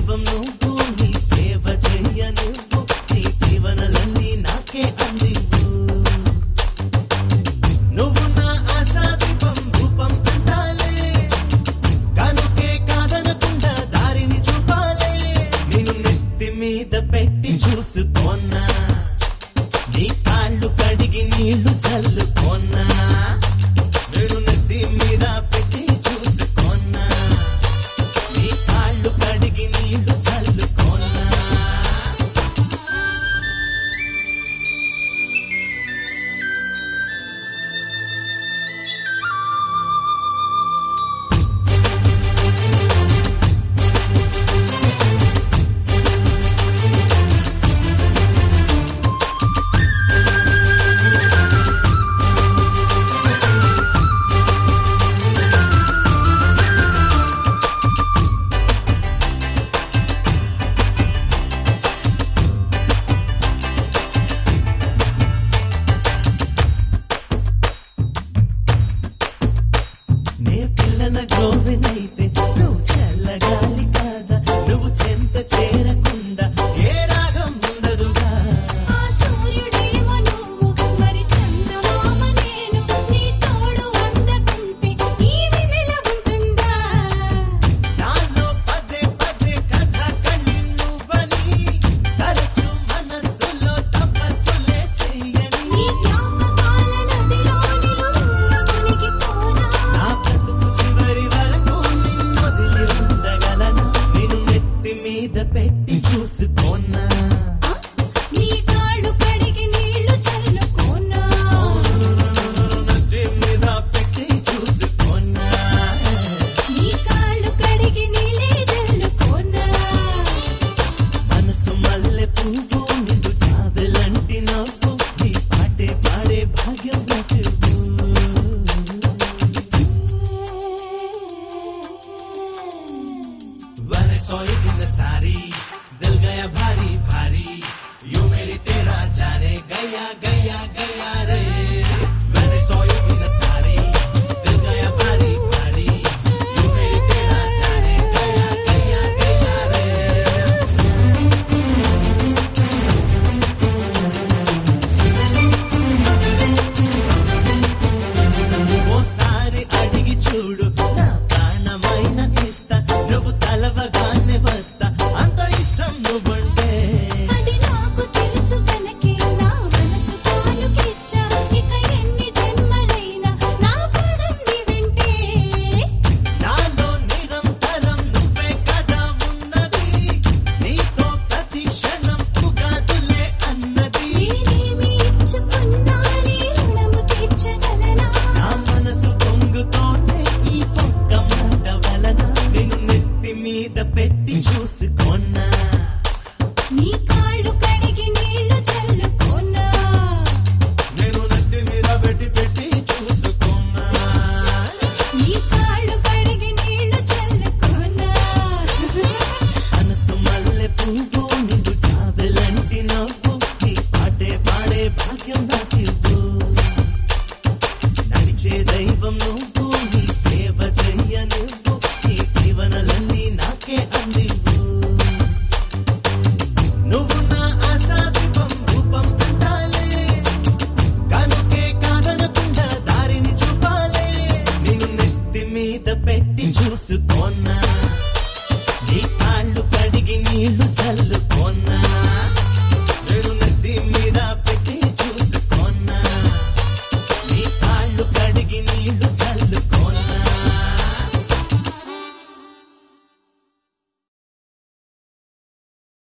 దైవం నువ్వు నీ సేవ చెయ్య నువ్వు నీ జీవనలన్నీ నాకే అందివు నువ్వు నా ఆశాదీపం రూపం అంటాలే కనుకే కాదనకుండా దారిని చూపాలే నిన్ను నెత్తి మీద పెట్టి చూసుకోన్నా నీ కాళ్ళు కడిగి నీళ్లు చల్లుకోన్నా నేను నెత్తి మీద పెట్టి చూసుకోన్నా నీ కాళ్ళు కడిగి నీళ్లు చల్లుకోన్నా గోవినైతే నువ్వు చల్లగాలి కాదా నువ్వు చెంత చేరకుండా ఏ రాగం ఉండదుగా ఆ సూర్యుడేమో నువ్వు మరి చందమామ నేను నీ తోడు అందకుంటే ఈ వెన్నెల ఉంటుందా నాలో పదే పదే కథ కళ్ళి నువ్వని తరచు మనసులో తపస్సులే చెయ్యని నీ జ్ఞాపకాల నదిలో నిలువున మునిగిపోనా నా బ్రతుకు చివరి వరకు నిన్ను వదిలి ఉండగలనా నిన్ను నెత్తి మీద పెట్టి